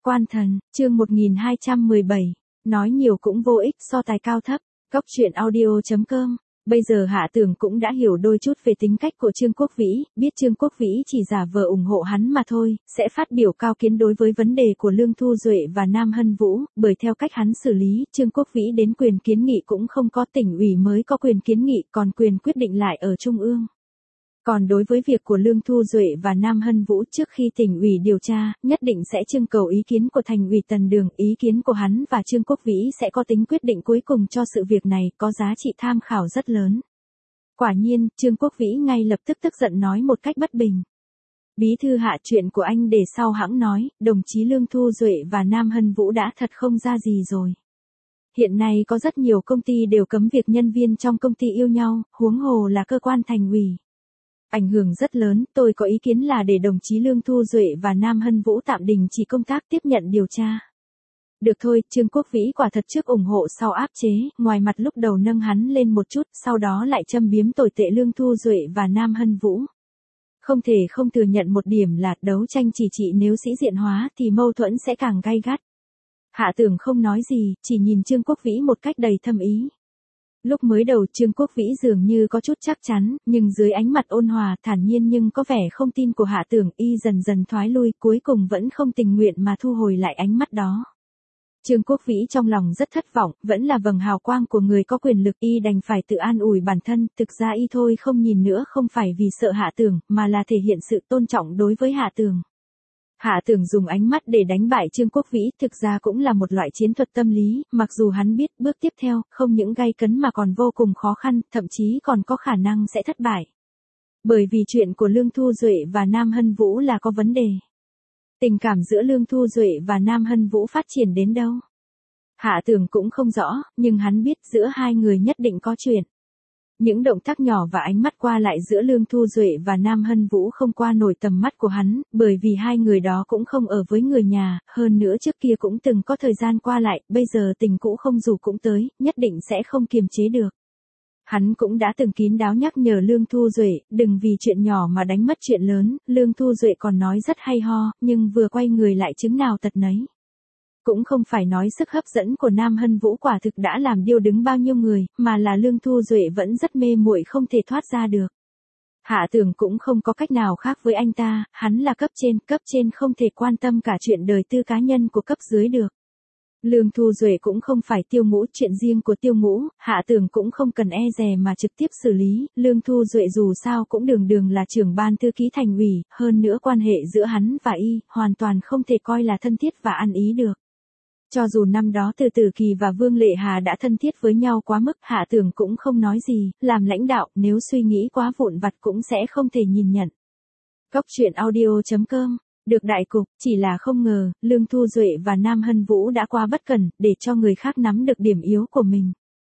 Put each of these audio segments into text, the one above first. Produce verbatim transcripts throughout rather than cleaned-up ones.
Quan thần, chương một nghìn hai trăm mười bảy, nói nhiều cũng vô ích, so tài cao thấp. Cóc truyện audio chấm com. Bây giờ Hạ Tường cũng đã hiểu đôi chút về tính cách của Trương Quốc Vĩ, biết Trương Quốc Vĩ chỉ giả vờ ủng hộ hắn mà thôi, sẽ phát biểu cao kiến đối với vấn đề của Lương Thu Duệ và Nam Hân Vũ, bởi theo cách hắn xử lý, Trương Quốc Vĩ đến quyền kiến nghị cũng không có, tỉnh ủy mới có quyền kiến nghị, còn quyền quyết định lại ở Trung ương. Còn đối với việc của Lương Thu Duệ và Nam Hân Vũ, trước khi tỉnh ủy điều tra, nhất định sẽ trưng cầu ý kiến của thành ủy Tần Đường, ý kiến của hắn và Trương Quốc Vĩ sẽ có tính quyết định cuối cùng cho sự việc này, có giá trị tham khảo rất lớn. Quả nhiên, Trương Quốc Vĩ ngay lập tức tức giận nói một cách bất bình. Bí thư Hạ, chuyện của anh để sau hãng nói, đồng chí Lương Thu Duệ và Nam Hân Vũ đã thật không ra gì rồi. Hiện nay có rất nhiều công ty đều cấm việc nhân viên trong công ty yêu nhau, huống hồ là cơ quan thành ủy. Ảnh hưởng rất lớn, tôi có ý kiến là để đồng chí Lương Thu Duệ và Nam Hân Vũ tạm đình chỉ công tác tiếp nhận điều tra. Được thôi, Trương Quốc Vĩ quả thật trước ủng hộ sau áp chế, ngoài mặt lúc đầu nâng hắn lên một chút, sau đó lại châm biếm tồi tệ Lương Thu Duệ và Nam Hân Vũ. Không thể không thừa nhận một điểm là đấu tranh chỉ trị nếu sĩ diện hóa thì mâu thuẫn sẽ càng gay gắt. Hạ Tường không nói gì, chỉ nhìn Trương Quốc Vĩ một cách đầy thâm ý. Lúc mới đầu Trương Quốc Vĩ dường như có chút chắc chắn, nhưng dưới ánh mặt ôn hòa thản nhiên nhưng có vẻ không tin của Hạ Tường, y dần dần thoái lui, cuối cùng vẫn không tình nguyện mà thu hồi lại ánh mắt đó. Trương Quốc Vĩ trong lòng rất thất vọng, vẫn là vầng hào quang của người có quyền lực, y đành phải tự an ủi bản thân, thực ra y thôi không nhìn nữa không phải vì sợ Hạ Tường, mà là thể hiện sự tôn trọng đối với Hạ Tường. Hạ Tường dùng ánh mắt để đánh bại Trương Quốc Vĩ, thực ra cũng là một loại chiến thuật tâm lý, mặc dù hắn biết bước tiếp theo, không những gay cấn mà còn vô cùng khó khăn, thậm chí còn có khả năng sẽ thất bại. Bởi vì chuyện của Lương Thu Duệ và Nam Hân Vũ là có vấn đề. Tình cảm giữa Lương Thu Duệ và Nam Hân Vũ phát triển đến đâu? Hạ Tường cũng không rõ, nhưng hắn biết giữa hai người nhất định có chuyện. Những động tác nhỏ và ánh mắt qua lại giữa Lương Thu Duệ và Nam Hân Vũ không qua nổi tầm mắt của hắn, bởi vì hai người đó cũng không ở với người nhà, hơn nữa trước kia cũng từng có thời gian qua lại, bây giờ tình cũ không dù cũng tới, nhất định sẽ không kiềm chế được. Hắn cũng đã từng kín đáo nhắc nhở Lương Thu Duệ, đừng vì chuyện nhỏ mà đánh mất chuyện lớn, Lương Thu Duệ còn nói rất hay ho, nhưng vừa quay người lại chứng nào tật nấy. Cũng không phải nói sức hấp dẫn của Nam Hân Vũ quả thực đã làm điêu đứng bao nhiêu người, mà là Lương Thu Duệ vẫn rất mê muội không thể thoát ra được. Hạ Tường cũng không có cách nào khác với anh ta, hắn là cấp trên, cấp trên không thể quan tâm cả chuyện đời tư cá nhân của cấp dưới được. Lương Thu Duệ cũng không phải Tiêu Ngũ, chuyện riêng của Tiêu Ngũ, Hạ Tường cũng không cần e dè mà trực tiếp xử lý, Lương Thu Duệ dù sao cũng đường đường là trưởng ban thư ký thành ủy, hơn nữa quan hệ giữa hắn và y, hoàn toàn không thể coi là thân thiết và ăn ý được. Cho dù năm đó Từ Tử Kỳ và Vương Lệ Hà đã thân thiết với nhau quá mức, Hạ Tường cũng không nói gì, làm lãnh đạo, nếu suy nghĩ quá vụn vặt cũng sẽ không thể nhìn nhận. Cóc truyện audio chấm com. Được đại cục, chỉ là không ngờ, Lương Thu Duệ và Nam Hân Vũ đã quá bất cẩn, để cho người khác nắm được điểm yếu của mình.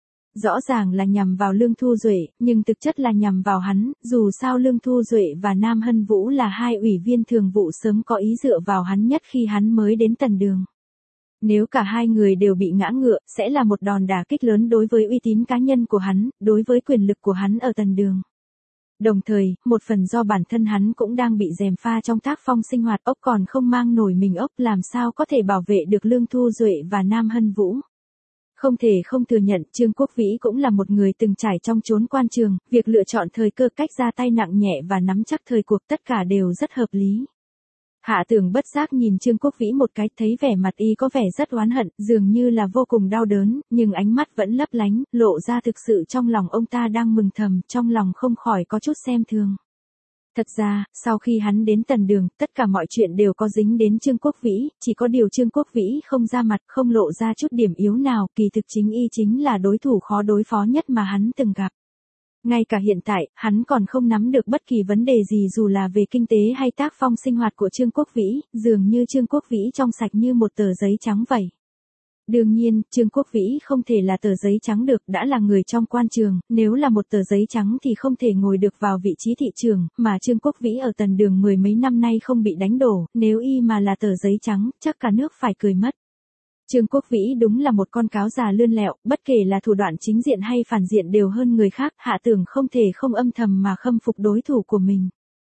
Rõ ràng là nhằm vào Lương Thu Duệ, nhưng thực chất là nhằm vào hắn, dù sao Lương Thu Duệ và Nam Hân Vũ là hai ủy viên thường vụ sớm có ý dựa vào hắn nhất khi hắn mới đến Tần Đường. Nếu cả hai người đều bị ngã ngựa, sẽ là một đòn đả kích lớn đối với uy tín cá nhân của hắn, đối với quyền lực của hắn ở Tần Đường. Đồng thời, một phần do bản thân hắn cũng đang bị gièm pha trong tác phong sinh hoạt, ốc còn không mang nổi mình ốc, làm sao có thể bảo vệ được Lương Thu Duệ và Nam Hân Vũ. Không thể không thừa nhận, Trương Quốc Vĩ cũng là một người từng trải trong chốn quan trường, việc lựa chọn thời cơ, cách ra tay nặng nhẹ và nắm chắc thời cuộc tất cả đều rất hợp lý. Hạ Tường bất giác nhìn Trương Quốc Vĩ một cái, thấy vẻ mặt y có vẻ rất oán hận, dường như là vô cùng đau đớn, nhưng ánh mắt vẫn lấp lánh, lộ ra thực sự trong lòng ông ta đang mừng thầm, trong lòng không khỏi có chút xem thường. Thật ra, sau khi hắn đến Tần Đường, tất cả mọi chuyện đều có dính đến Trương Quốc Vĩ, chỉ có điều Trương Quốc Vĩ không ra mặt, không lộ ra chút điểm yếu nào, kỳ thực chính y chính là đối thủ khó đối phó nhất mà hắn từng gặp. Ngay cả hiện tại, hắn còn không nắm được bất kỳ vấn đề gì dù là về kinh tế hay tác phong sinh hoạt của Trương Quốc Vĩ, dường như Trương Quốc Vĩ trong sạch như một tờ giấy trắng vậy. Đương nhiên, Trương Quốc Vĩ không thể là tờ giấy trắng được, đã là người trong quan trường, nếu là một tờ giấy trắng thì không thể ngồi được vào vị trí thị trường, mà Trương Quốc Vĩ ở Tần Đường mười mấy năm nay không bị đánh đổ, nếu y mà là tờ giấy trắng, chắc cả nước phải cười mất. Trương Quốc Vĩ đúng là một con cáo già lươn lẹo, bất kể là thủ đoạn chính diện hay phản diện đều hơn người khác, Hạ Tường không thể không âm thầm mà khâm phục đối thủ của mình.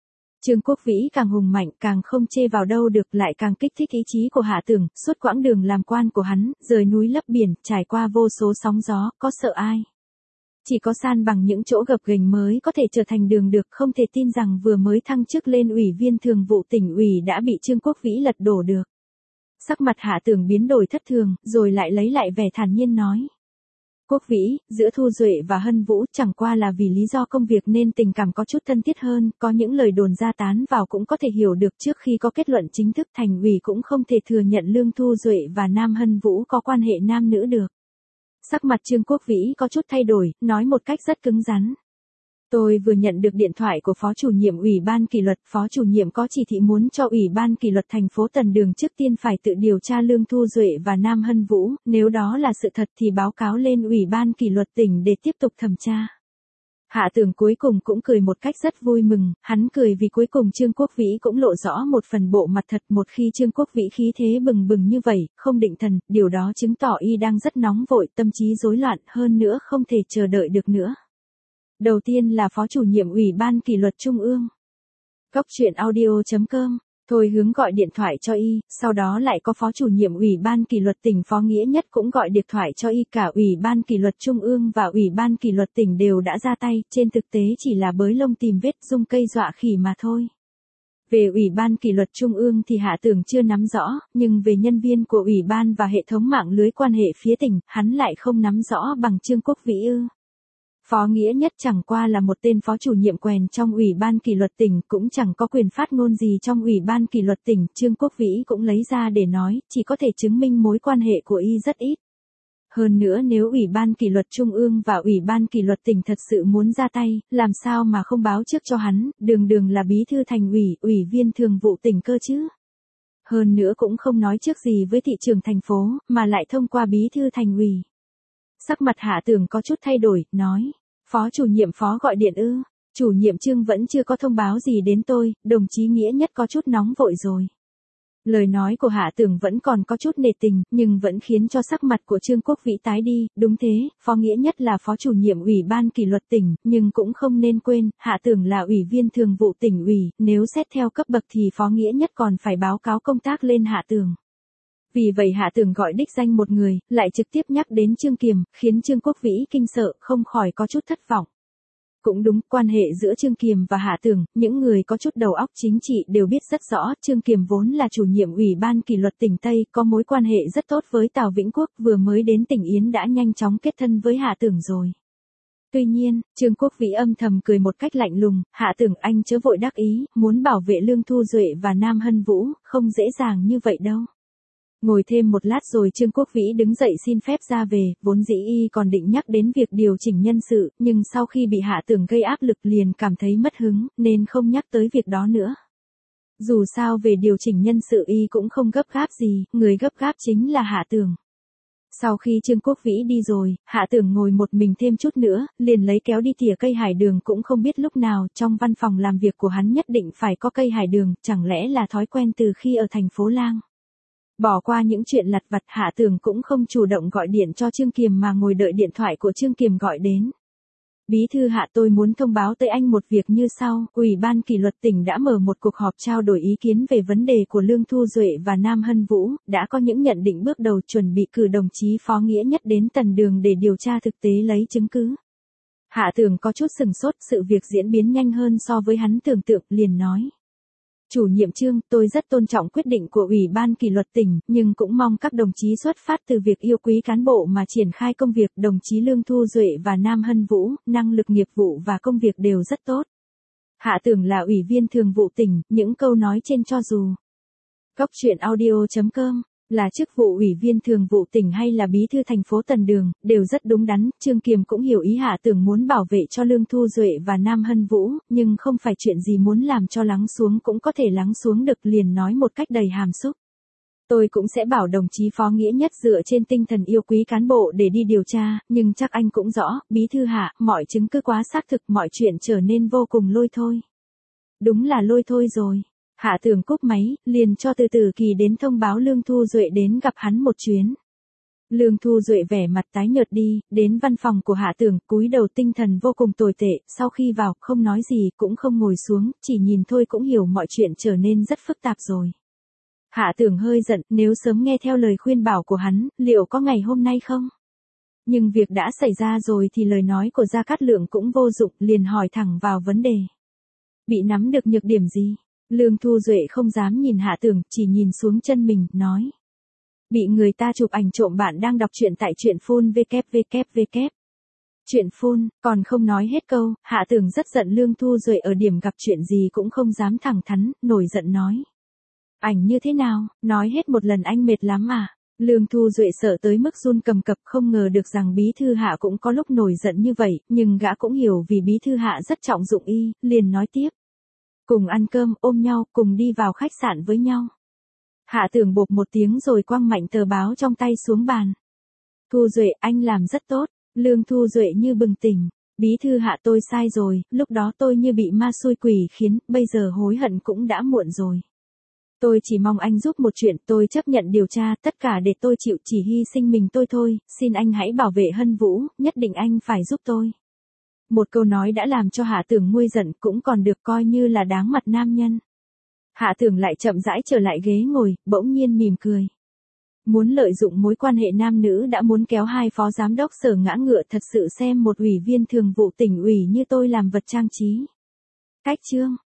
Trương Quốc Vĩ càng hùng mạnh càng không chê vào đâu được, lại càng kích thích ý chí của Hạ Tường, suốt quãng đường làm quan của hắn, rời núi lấp biển, trải qua vô số sóng gió, có sợ ai. Chỉ có san bằng những chỗ gập ghềnh mới có thể trở thành đường được, không thể tin rằng vừa mới thăng chức lên ủy viên thường vụ tỉnh ủy đã bị Trương Quốc Vĩ lật đổ được. Sắc mặt Hạ Tường biến đổi thất thường, rồi lại lấy lại vẻ thản nhiên nói. Quốc Vĩ, giữa Thu Duệ và Hân Vũ chẳng qua là vì lý do công việc nên tình cảm có chút thân thiết hơn, có những lời đồn ra tán vào cũng có thể hiểu được, trước khi có kết luận chính thức thành ủy cũng không thể thừa nhận Lương Thu Duệ và Nam Hân Vũ có quan hệ nam nữ được. Sắc mặt Trương Quốc Vĩ có chút thay đổi, nói một cách rất cứng rắn. Tôi vừa nhận được điện thoại của Phó chủ nhiệm Ủy ban kỷ luật, Phó chủ nhiệm có chỉ thị muốn cho Ủy ban kỷ luật thành phố Tần Đường trước tiên phải tự điều tra Lương Thu Duệ và Nam Hân Vũ, nếu đó là sự thật thì báo cáo lên Ủy ban kỷ luật tỉnh để tiếp tục thẩm tra. Hạ Tường cuối cùng cũng cười một cách rất vui mừng, hắn cười vì cuối cùng Trương Quốc Vĩ cũng lộ rõ một phần bộ mặt thật, một khi Trương Quốc Vĩ khí thế bừng bừng như vậy, không định thần, điều đó chứng tỏ y đang rất nóng vội, tâm trí rối loạn, hơn nữa không thể chờ đợi được nữa. Đầu tiên là Phó chủ nhiệm Ủy ban kỷ luật Trung ương. Góc truyện audio chấm com, Thôi Hướng gọi điện thoại cho y, sau đó lại có Phó chủ nhiệm Ủy ban kỷ luật tỉnh Phó Nghĩa Nhất cũng gọi điện thoại cho y, cả Ủy ban kỷ luật Trung ương và Ủy ban kỷ luật tỉnh đều đã ra tay, trên thực tế chỉ là bới lông tìm vết, dung cây dọa khỉ mà thôi. Về Ủy ban kỷ luật Trung ương thì Hạ Tường chưa nắm rõ, nhưng về nhân viên của Ủy ban và hệ thống mạng lưới quan hệ phía tỉnh, hắn lại không nắm rõ bằng Trương Quốc Vĩ ư. Phó Nghĩa Nhất chẳng qua là một tên phó chủ nhiệm quèn trong Ủy ban kỷ luật tỉnh, cũng chẳng có quyền phát ngôn gì trong Ủy ban kỷ luật tỉnh, Trương Quốc Vĩ cũng lấy ra để nói, chỉ có thể chứng minh mối quan hệ của y rất ít. Hơn nữa nếu Ủy ban kỷ luật Trung ương và Ủy ban kỷ luật tỉnh thật sự muốn ra tay, làm sao mà không báo trước cho hắn, đường đường là bí thư thành ủy, ủy viên thường vụ tỉnh cơ chứ. Hơn nữa cũng không nói trước gì với thị trưởng thành phố, mà lại thông qua bí thư thành ủy. Sắc mặt Hạ Tường có chút thay đổi, nói, Phó chủ nhiệm Phó gọi điện ư, chủ nhiệm Trương vẫn chưa có thông báo gì đến tôi, đồng chí Nghĩa Nhất có chút nóng vội rồi. Lời nói của Hạ Tường vẫn còn có chút nề tình, nhưng vẫn khiến cho sắc mặt của Trương Quốc Vĩ tái đi, đúng thế, Phó Nghĩa Nhất là Phó chủ nhiệm Ủy ban kỷ luật tỉnh, nhưng cũng không nên quên, Hạ Tường là Ủy viên thường vụ tỉnh ủy, nếu xét theo cấp bậc thì Phó Nghĩa Nhất còn phải báo cáo công tác lên Hạ Tường. Vì vậy Hạ Tường gọi đích danh một người, lại trực tiếp nhắc đến Trương Kiềm, khiến Trương Quốc Vĩ kinh sợ, không khỏi có chút thất vọng. Cũng đúng, quan hệ giữa Trương Kiềm và Hạ Tường, những người có chút đầu óc chính trị đều biết rất rõ, Trương Kiềm vốn là chủ nhiệm Ủy ban kỷ luật tỉnh Tây, có mối quan hệ rất tốt với Tào Vĩnh Quốc, vừa mới đến tỉnh Yến đã nhanh chóng kết thân với Hạ Tường rồi. Tuy nhiên, Trương Quốc Vĩ âm thầm cười một cách lạnh lùng, Hạ Tường anh chớ vội đắc ý, muốn bảo vệ Lương Thu Duệ và Nam Hân Vũ, không dễ dàng như vậy đâu. Ngồi thêm một lát rồi Trương Quốc Vĩ đứng dậy xin phép ra về, vốn dĩ y còn định nhắc đến việc điều chỉnh nhân sự, nhưng sau khi bị Hạ Tường gây áp lực liền cảm thấy mất hứng, nên không nhắc tới việc đó nữa. Dù sao về điều chỉnh nhân sự y cũng không gấp gáp gì, người gấp gáp chính là Hạ Tường. Sau khi Trương Quốc Vĩ đi rồi, Hạ Tường ngồi một mình thêm chút nữa, liền lấy kéo đi tỉa cây hải đường, cũng không biết lúc nào, trong văn phòng làm việc của hắn nhất định phải có cây hải đường, chẳng lẽ là thói quen từ khi ở thành phố Lang. Bỏ qua những chuyện lặt vặt, Hạ Tường cũng không chủ động gọi điện cho Trương Kiềm mà ngồi đợi điện thoại của Trương Kiềm gọi đến. Bí thư Hạ, tôi muốn thông báo tới anh một việc như sau, Ủy ban kỷ luật tỉnh đã mở một cuộc họp trao đổi ý kiến về vấn đề của Lương Thu Duệ và Nam Hân Vũ, đã có những nhận định bước đầu, chuẩn bị cử đồng chí Phó Nghĩa Nhất đến Tần Đường để điều tra thực tế lấy chứng cứ. Hạ Tường có chút sừng sốt, sự việc diễn biến nhanh hơn so với hắn tưởng tượng, liền nói. Chủ nhiệm Trương, tôi rất tôn trọng quyết định của Ủy ban kỷ luật tỉnh, nhưng cũng mong các đồng chí xuất phát từ việc yêu quý cán bộ mà triển khai công việc. Đồng chí Lương Thu Duệ và Nam Hân Vũ, năng lực nghiệp vụ và công việc đều rất tốt. Hạ Tường là Ủy viên thường vụ tỉnh, những câu nói trên cho dù. Góc truyện audio chấm com, là chức vụ Ủy viên thường vụ tỉnh hay là bí thư thành phố Tần Đường, đều rất đúng đắn, Trương Kiềm cũng hiểu ý Hạ Tường muốn bảo vệ cho Lương Thu Duệ và Nam Hân Vũ, nhưng không phải chuyện gì muốn làm cho lắng xuống cũng có thể lắng xuống được, liền nói một cách đầy hàm xúc. Tôi cũng sẽ bảo đồng chí Phó Nghĩa Nhất dựa trên tinh thần yêu quý cán bộ để đi điều tra, nhưng chắc anh cũng rõ, bí thư Hạ, mọi chứng cứ quá xác thực, mọi chuyện trở nên vô cùng lôi thôi. Đúng là lôi thôi rồi. Hạ Tường cúp máy, liền cho Từ Từ Kỳ đến thông báo Lương Thu Duệ đến gặp hắn một chuyến. Lương Thu Duệ vẻ mặt tái nhợt đi, đến văn phòng của Hạ Tưởng, cúi đầu tinh thần vô cùng tồi tệ, sau khi vào, không nói gì, cũng không ngồi xuống, chỉ nhìn thôi cũng hiểu mọi chuyện trở nên rất phức tạp rồi. Hạ Tưởng hơi giận, nếu sớm nghe theo lời khuyên bảo của hắn, liệu có ngày hôm nay không? Nhưng việc đã xảy ra rồi thì lời nói của Gia Cát Lượng cũng vô dụng, liền hỏi thẳng vào vấn đề. Bị nắm được nhược điểm gì? Lương Thu Duệ không dám nhìn Hạ Tưởng, chỉ nhìn xuống chân mình, nói. Bị người ta chụp ảnh trộm bạn đang đọc truyện tại truyện phun www. Truyện phun, còn không nói hết câu, Hạ Tưởng rất giận Lương Thu Duệ ở điểm gặp chuyện gì cũng không dám thẳng thắn, nổi giận nói. Ảnh như thế nào, nói hết một lần anh mệt lắm à? Lương Thu Duệ sợ tới mức run cầm cập, không ngờ được rằng bí thư Hạ cũng có lúc nổi giận như vậy, nhưng gã cũng hiểu vì bí thư Hạ rất trọng dụng y, liền nói tiếp. Cùng ăn cơm, ôm nhau, cùng đi vào khách sạn với nhau. Hạ Tưởng bộp một tiếng rồi quăng mạnh tờ báo trong tay xuống bàn. Thu Duệ, anh làm rất tốt. Lương Thu Duệ như bừng tỉnh. Bí thư Hạ, tôi sai rồi, lúc đó tôi như bị ma xui quỷ khiến, bây giờ hối hận cũng đã muộn rồi. Tôi chỉ mong anh giúp một chuyện, tôi chấp nhận điều tra, tất cả để tôi chịu, chỉ hy sinh mình tôi thôi, xin anh hãy bảo vệ Hân Vũ, nhất định anh phải giúp tôi. Một câu nói đã làm cho Hạ Tưởng nguôi giận, cũng còn được coi như là đáng mặt nam nhân. Hạ Tưởng lại chậm rãi trở lại ghế ngồi, bỗng nhiên mỉm cười. Muốn lợi dụng mối quan hệ nam nữ đã muốn kéo hai phó giám đốc Sở ngã ngựa, thật sự xem một ủy viên thường vụ tỉnh ủy như tôi làm vật trang trí. Cách chương